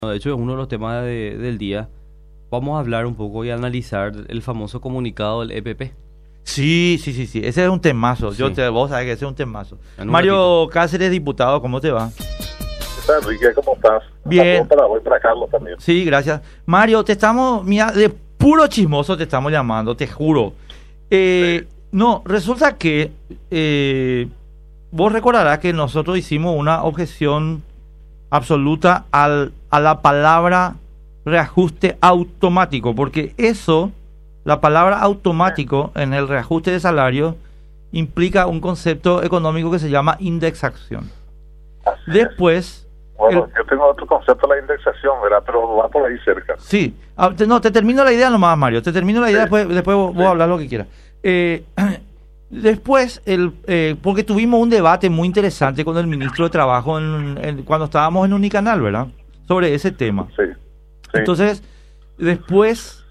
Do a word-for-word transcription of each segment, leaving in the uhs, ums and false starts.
De hecho, es uno de los temas de- del día. Vamos a hablar un poco y analizar el famoso comunicado del E P P. Sí, sí, sí, sí. Ese es un temazo. Yo Sí. te, vos sabés que ese es un temazo. En un Mario Cáceres, diputado, ¿cómo te va? ¿Qué tal, Enrique? ¿Cómo estás? Bien. Un saludo para vos y para Carlos también. Sí, gracias. Mario, te estamos, mira, de puro chismoso te estamos llamando, te juro. Eh, No, resulta que eh, vos recordarás que nosotros hicimos una objeción absoluta al, a la palabra reajuste automático, porque eso, la palabra automático en el reajuste de salario implica un concepto económico que se llama indexación. Así es. Después, Bueno, el- yo tengo otro concepto de la indexación, ¿verdad? Pero va por ahí cerca. sí, ah, te- no, te termino la idea nomás, Mario, te termino la idea, Sí. después, después vos, vos Sí. hablas lo que quieras. Eh, después, el, eh, porque tuvimos un debate muy interesante con el ministro de Trabajo en- en- cuando estábamos en Unicanal, ¿verdad? Sobre ese tema. Sí. sí. Entonces, después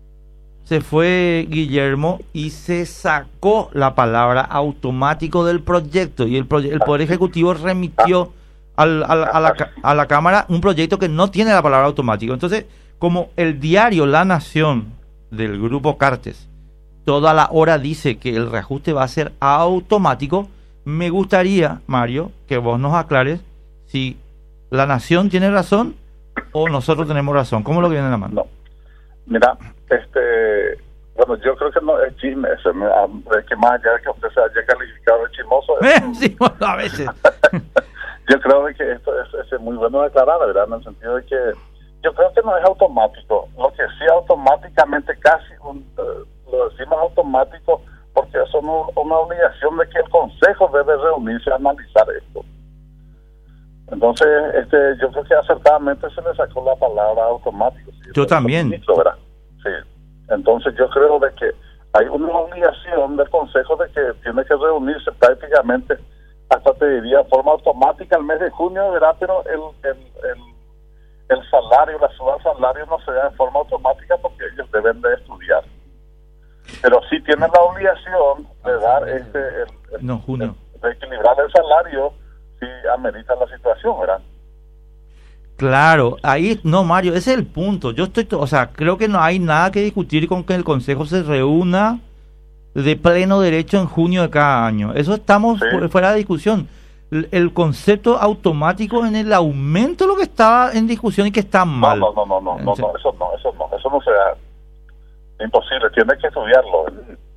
se fue Guillermo y se sacó la palabra automático del proyecto y el, proye- el Poder Ejecutivo remitió al- al- a, la, ca- a la Cámara un proyecto que no tiene la palabra automático. Entonces, como el diario La Nación del Grupo Cartes toda la hora dice que el reajuste va a ser automático, me gustaría, Mario, que vos nos aclares si La Nación tiene razón o nosotros tenemos razón. ¿Cómo lo que viene en la mano? No. Mira, este... Bueno, yo creo que no es chisme ese. me- ah, Es que más allá de que usted se haya calificado de chismoso, Sí, bueno, a veces. yo creo de que esto es, es muy bueno declarar, ¿verdad? En el sentido de que yo creo que no es automático. Lo que sí automáticamente casi un, eh, lo decimos automático porque es una, una obligación de que el Consejo debe reunirse a analizar esto. Entonces, este, yo creo que acertadamente se le sacó la palabra automático. ¿sí? Yo también. Ministro, ¿verdad? Sí. Entonces, yo creo de que hay una obligación del Consejo de que tiene que reunirse prácticamente, hasta te diría, de forma automática el mes de junio, ¿verdad? Pero el, el, el, el salario, la suba al salario no se da de forma automática porque ellos deben de estudiar. Pero sí tienen la obligación de dar este, el, el- No, junio. el- de equilibrar el salario si amerita la situación, ¿verdad? Claro, ahí, no, Mario, ese es el punto. Yo estoy, to- o sea, creo que no hay nada que discutir con que el Consejo se reúna de pleno derecho en junio de cada año. Eso estamos Sí. fu- fuera de discusión. El, el concepto automático en el aumento es lo que está en discusión y que está mal. No, no, no, no, no, no, Sí. no, eso no, eso no, eso no se da. Imposible, tiene que estudiarlo.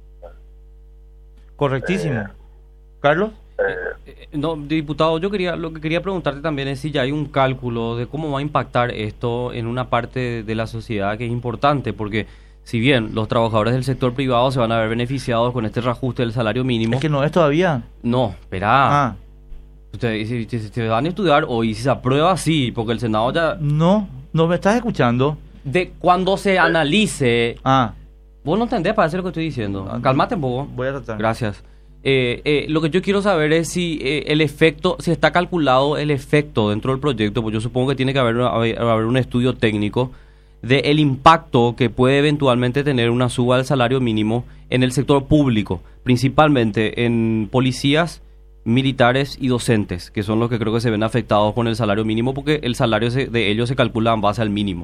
Correctísimo. Eh, Carlos. Eh, Eh, No, diputado, yo quería, lo que quería preguntarte también es si ya hay un cálculo de cómo va a impactar esto en una parte de la sociedad que es importante, porque si bien los trabajadores del sector privado se van a ver beneficiados con este reajuste del salario mínimo, Es que no es todavía. no, espera, Ah, ustedes si, si- si se van a estudiar hoy, si se aprueba, sí, porque el Senado ya, no, no me estás escuchando. de cuando se analice, Ah, vos no entendés, parece lo que estoy diciendo, Ah, calmate un poco. voy a tratar. Gracias. Eh, eh, lo que yo quiero saber es si eh, el efecto, si está calculado el efecto dentro del proyecto, pues yo supongo que tiene que haber, haber, haber un estudio técnico de el impacto que puede eventualmente tener una suba del salario mínimo en el sector público, principalmente en policías, militares y docentes, que son los que creo que se ven afectados con el salario mínimo, porque el salario se- de ellos se calcula en base al mínimo.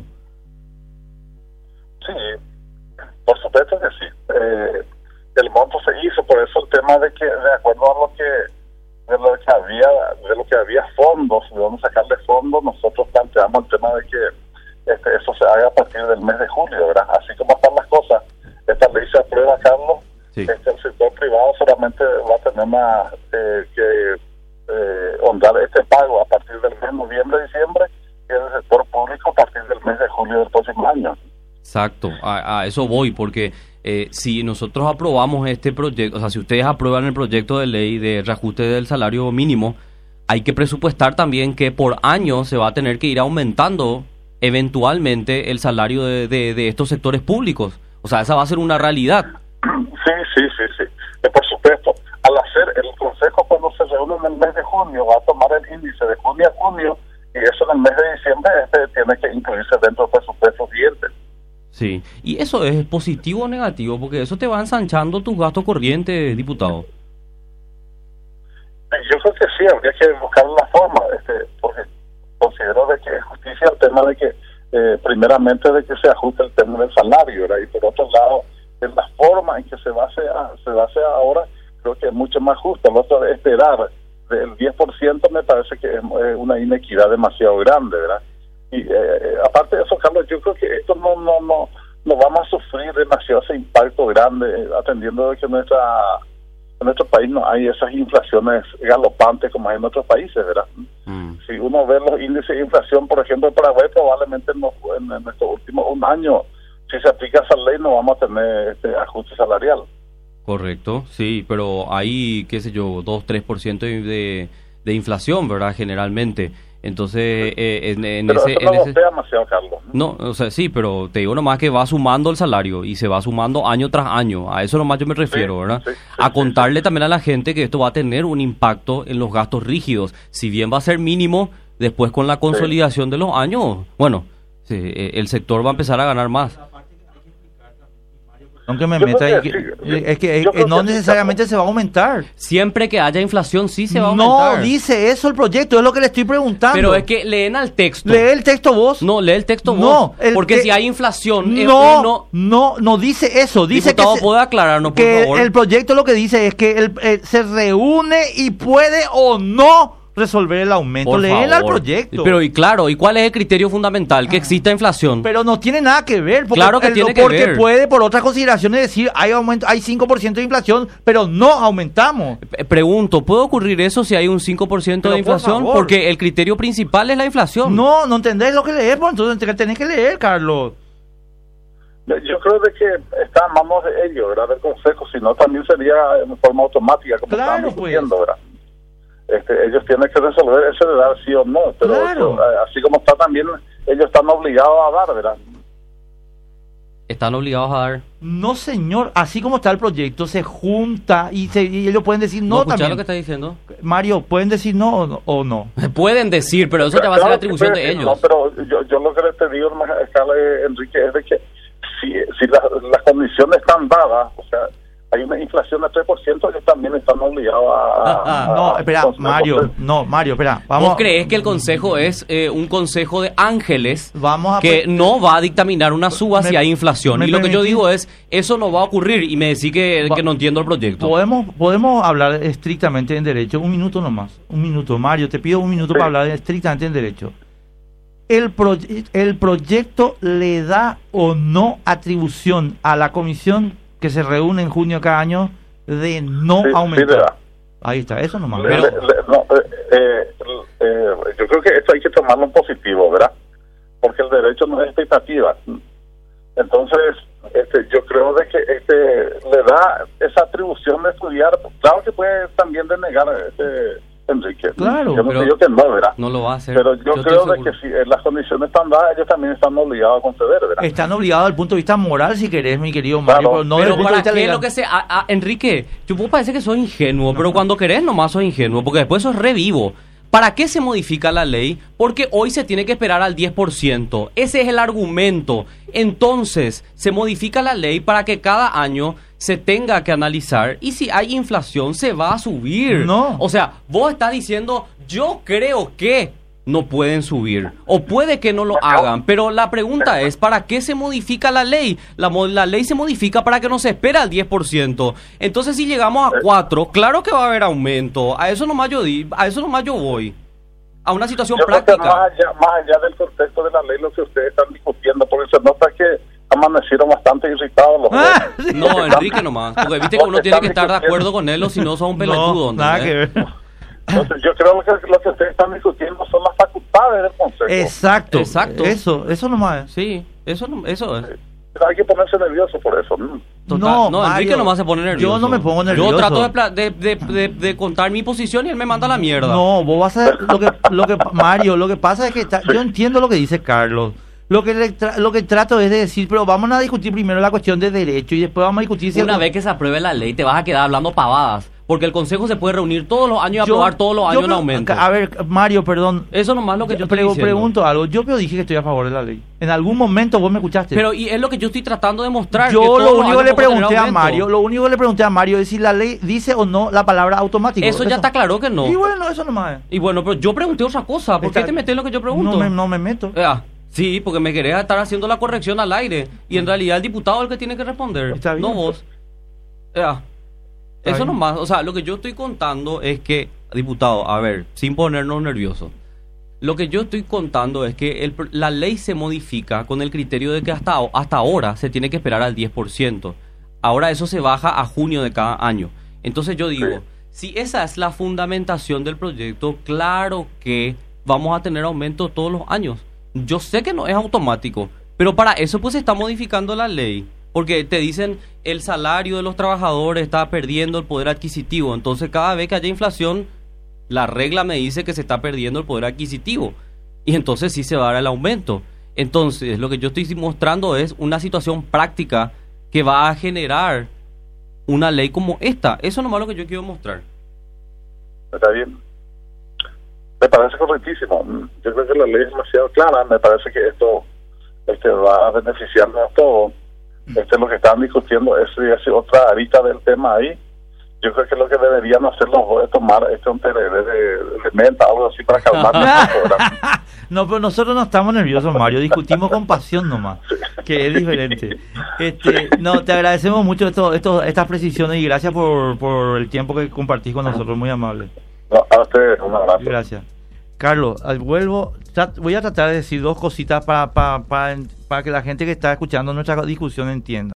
sí, por supuesto que sí. Eh, el monto se hizo, por eso el tema de que, de acuerdo a lo que, de lo que había, de lo que había fondos, de dónde sacarle fondos, nosotros planteamos el tema de que este, eso se haga a partir del mes de julio, ¿verdad? Así como están las cosas, esta ley se aprueba, Carlos, Sí. este, el sector privado solamente va a tener más eh, que eh, honrar este pago a partir del mes de noviembre, diciembre, y el sector público a partir del mes de julio del próximo año. Exacto, a, a eso voy, porque eh, si nosotros aprobamos este proyecto, o sea, si ustedes aprueban el proyecto de ley de reajuste del salario mínimo, hay que presupuestar también que por año se va a tener que ir aumentando eventualmente el salario de, de, de estos sectores públicos. O sea, esa va a ser una realidad. Sí, sí, sí, sí. Eh, por supuesto, al hacer el Consejo cuando se reúne en el mes de junio va a tomar el índice de junio a junio y eso en el mes de diciembre este tiene que incluirse dentro del presupuesto siguiente. Sí, y eso es positivo o negativo, porque eso te va ensanchando tus gastos corrientes, diputado. Eh, Yo creo que sí, habría que buscar una forma, este, porque considero de que es justicia el tema de que, eh, primeramente, de que se ajuste el tema del salario, ¿verdad? Y por otro lado, en la forma en que se base, a, se base ahora, creo que es mucho más justo. El otro de esperar del diez por ciento me parece que es una inequidad demasiado grande, ¿verdad? Y eh, aparte de eso, Carlos, yo creo que esto no no no no vamos a sufrir demasiado ese impacto grande, atendiendo de que nuestra en nuestro país no hay esas inflaciones galopantes como hay en otros países, ¿verdad? Mm. Si uno ve los índices de inflación, por ejemplo, en Paraguay, probablemente en, los, en, en estos últimos un año, si se aplica esa ley, no vamos a tener este ajuste salarial. Correcto, sí, pero hay, qué sé yo, dos tres por ciento de, de, de inflación, ¿verdad? Generalmente. Entonces, eh, en, en pero ese... eso no en lo ese... sea demasiado, Carlos. No, o sea, sí, pero te digo nomás que va sumando el salario y se va sumando año tras año. A eso nomás yo me refiero, sí, ¿verdad? Sí, sí, a contarle sí, sí. también a la gente que esto va a tener un impacto en los gastos rígidos. Si bien va a ser mínimo, después con la consolidación sí. de los años, bueno, sí, el sector va a empezar a ganar más. Aunque me meta ahí, que, sí, es que eh, no que necesariamente sí, se va a aumentar. Siempre que haya inflación sí se va a no aumentar. No dice eso el proyecto, es lo que le estoy preguntando. Pero es que leen al texto. Lee el texto vos. No, lee el texto no, vos. Porque si hay inflación... No, uno... no, no dice eso. Dice Diputado, que ¿puede aclararnos, por que favor? El proyecto lo que dice es que el, eh, se reúne y puede o no resolver el aumento. Leen al proyecto. Pero y claro, ¿y cuál es el criterio fundamental? Que exista inflación. Pero no tiene nada que ver. Porque claro que el, tiene porque que ver. puede por otras consideraciones decir hay aumento, hay cinco por ciento de inflación, pero no aumentamos. Pregunto, ¿puede ocurrir eso si hay un cinco por ciento de inflación? Por porque el criterio principal es la inflación. No, no entendés lo que lees, pues entonces tenés que leer, Carlos. Yo, yo creo de que está en manos de ellos, ¿verdad? Del Consejo, si no también sería en forma automática, como claro, estamos pues. discutiendo, ¿verdad? Este, ellos tienen que resolver ese de dar sí o no, pero claro. eso, así como está también, ellos están obligados a dar, ¿verdad? ¿Están obligados a dar? No, señor, así como está el proyecto, se junta y, se, y ellos pueden decir no, ¿No también. lo que está diciendo? Mario, ¿pueden decir no o no? O no? Pueden decir, pero eso ya va a ser la atribución de ellos. No, pero yo, yo lo que te digo, Enrique, es de que si, si las, las condiciones están dadas, o sea, hay una inflación de tres por ciento, ellos también están obligados a... Ah, ah, no, espera, a, Mario, no, Mario, espera. Vamos, ¿Vos crees que el consejo es eh, un consejo de ángeles vamos a que pe- no va a dictaminar una suba me, si hay inflación? Y lo que yo digo es, eso no va a ocurrir, y me decís que, va, que no entiendo el proyecto. Podemos podemos hablar estrictamente en derecho, un minuto nomás, un minuto. Mario, te pido un minuto sí. para hablar estrictamente en derecho. El, pro, ¿El proyecto le da o no atribución a la comisión que se reúne en junio cada año de no sí, aumentar? Sí, ahí está, eso nomás. Le, le, le, no, eh, eh, yo creo que esto hay que tomarlo en positivo, ¿verdad? Porque el derecho no es expectativa. Entonces, este, yo creo de que este le da esa atribución de estudiar. Claro que puede también denegar este Enrique. Claro, yo no digo que no, ¿verdad? No lo va a hacer. Pero yo, yo creo de que si las condiciones están dadas, ellos también están obligados a conceder, ¿verdad? Están obligados desde el punto de vista moral, si querés, mi querido Mario, claro, pero no pero desde el punto de vista legal. Lo que sea, a, a, Enrique, yo vos parece que soy ingenuo, no. pero cuando querés nomás sos ingenuo, porque después sos revivo. ¿Para qué se modifica la ley? Porque hoy se tiene que esperar al diez por ciento. Ese es el argumento. Entonces, se modifica la ley para que cada año se tenga que analizar y si hay inflación se va a subir. No. O sea, vos estás diciendo, yo creo que no pueden subir o puede que no lo hagan, pero la pregunta es, ¿para qué se modifica la ley? La, la ley se modifica para que no se espera al diez por ciento. Entonces, si llegamos a cuatro, claro que va a haber aumento. A eso nomás yo di, a eso nomás yo voy. A una situación yo práctica. Creo que más allá, más allá del contexto de la ley, lo que ustedes están discutiendo, porque se nota que amanecieron bastante irritados los ah, jóvenes. No, Enrique nomás, porque viste que uno tiene que estar de acuerdo con él o si no son un pelotudo. No, nada que ver. Entonces, yo creo que lo que ustedes están discutiendo son las facultades del Consejo. Exacto, exacto. Eso, eso nomás. Sí, eso, eso es. Pero hay que ponerse nervioso por eso. ¿no? Total, no, no, Enrique Mario, nomás se pone nervioso. Yo no me pongo nervioso. Yo trato de, de, de, de contar mi posición y él me manda a la mierda. No, vos vas a... Lo que, lo que, Mario, lo que pasa es que... Ta, yo entiendo lo que dice Carlos. Lo que le tra lo que trato es de decir, pero vamos a discutir primero la cuestión de derecho y después vamos a discutir si... Una el... vez que se apruebe la ley te vas a quedar hablando pavadas. Porque el Consejo se puede reunir todos los años y Yo- aprobar todos los yo años en pre- aumento. A ver, Mario, perdón. Eso nomás es lo que yo estoy Pre- diciendo. pregunto algo. Yo pero dije que estoy a favor de la ley. En algún momento vos me escuchaste. Pero y es lo que yo estoy tratando de mostrar. que yo todos lo los único años que le vamos a tener pregunté a aumento. Mario, lo único que le pregunté a Mario es si la ley dice o no la palabra automático. Eso ya está claro que no. Y bueno, eso nomás. es. Y bueno, pero yo pregunté otra cosa. ¿Por Está- qué te metes en lo que yo pregunto? No me, no me meto. Ah, sí, porque me querés estar haciendo la corrección al aire. Y en realidad el diputado es el que tiene que responder. Está bien. No vos. Ah, eso bien. nomás. O sea, lo que yo estoy contando es que, diputado, a ver, sin ponernos nerviosos. Lo que yo estoy contando es que el, pr- la ley se modifica con el criterio de que hasta, hasta ahora se tiene que esperar al diez por ciento. Ahora eso se baja a junio de cada año. Entonces yo digo, si esa es la fundamentación del proyecto, claro que vamos a tener aumento todos los años. Yo sé que no es automático, pero para eso pues se está modificando la ley. Porque te dicen el salario de los trabajadores está perdiendo el poder adquisitivo. Entonces cada vez que haya inflación, la regla me dice que se está perdiendo el poder adquisitivo. Y entonces sí se va a dar el aumento. Entonces lo que yo estoy mostrando es una situación práctica que va a generar una ley como esta. Eso nomás lo que yo quiero mostrar. Está bien. Me parece correctísimo. Yo creo que la ley es demasiado clara. Me parece que esto este va a beneficiarnos a todos. Este es lo que están discutiendo. Es, es otra arista del tema ahí. Yo creo que lo que deberían hacer los dos es tomar este un tereré de, de, de menta, algo así para calmar un poco, ¿verdad? No, pero nosotros no estamos nerviosos, Mario. Discutimos con pasión nomás, que es diferente. Este, no, te agradecemos mucho esto, esto, estas precisiones y gracias por, por el tiempo que compartís con nosotros. Muy amable. No, a ustedes, un abrazo. Gracias. Carlos, al- vuelvo, tra- voy a tratar de decir dos cositas para, para, para, para que la gente que está escuchando nuestra discusión entienda.